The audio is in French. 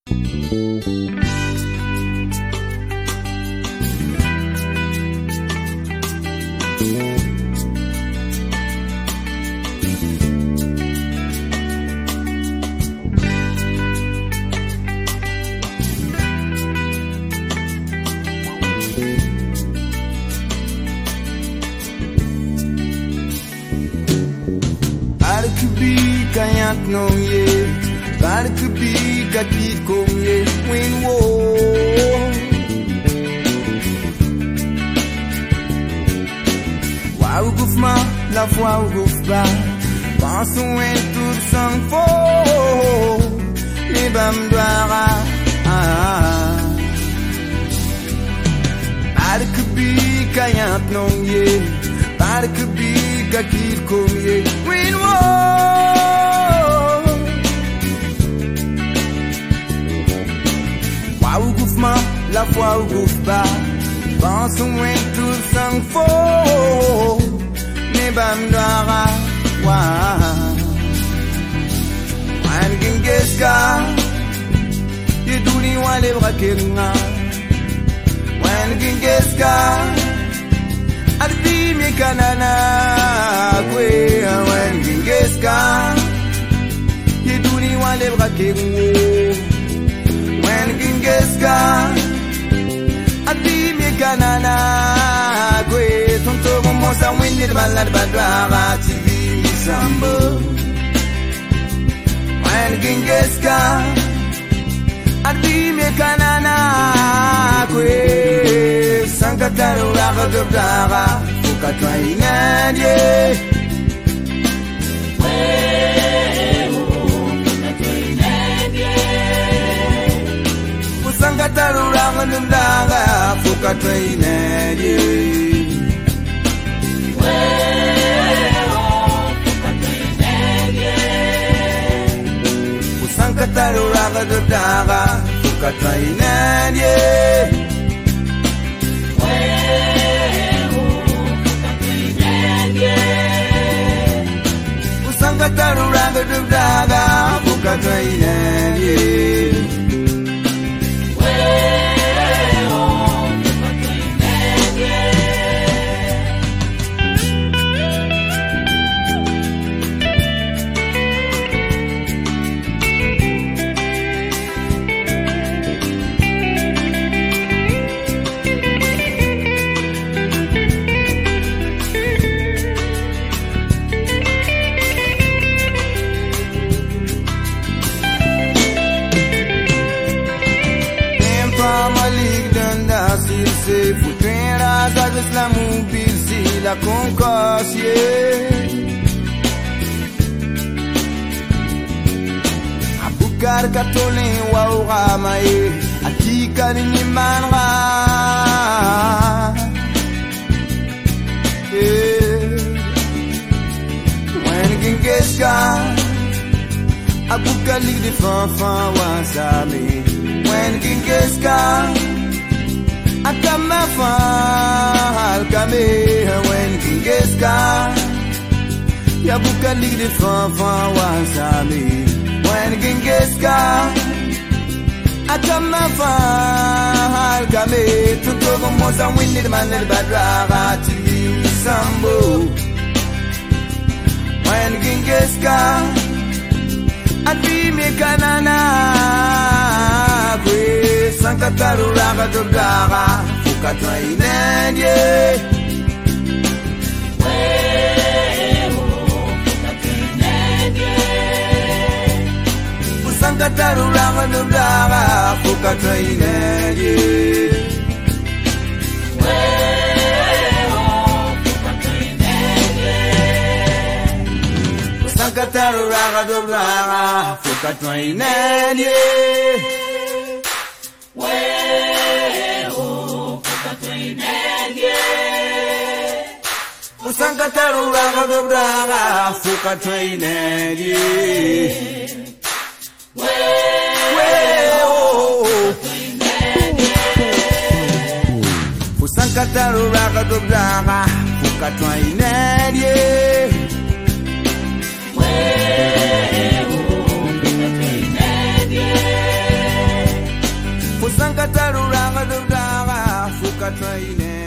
Kayant no ye, bad could be gati kom ye, win wo. Wow gouf ma, la foi gouf ba, pensons en tout sang faux, les bam doara. Bad could be kayant no ye, bad could be gati kom ye, win wo. La foi au gouffre bas, pensons en tout sang faux, mais bam dara, wan gengeska, ye duni wale brakenga, wan gengeska, adbi mi kanana, kwe, wan gengeska, ye duni wale brakenga, wan gengeska. Adi mi kanana kwe tonto mo sa wini balad badara TV sambo man gingeska adi mi kanana kwe sankataro ragadara fukatwa inadie Sangataru ranganum daga fuka trainedi Sangataru ranganum daga fuka trainedi Sangataru ranganum daga fuka trainedi la moupisi la concorsie Abukar katolin wa uramae Akika ni manra When gingeska Abukar lig de fanfan wasame When gingeska Akama fal kame wen kingeska ya buka ligde fan wasami wen kingeska Akama fal kame tuto como sa winni de manel badra TV sambo wen kingeska adi me kanana kwe sankataru raga dogara fukatwa inendye sankataru raga dogara fukatwa inendye sankataru raga dogara fukatwa inendye Sankataru raga dobraga fuka trainedi Sankataru raga dobraga fuka trainedi Kataru ranga dudara, fukatwa ine.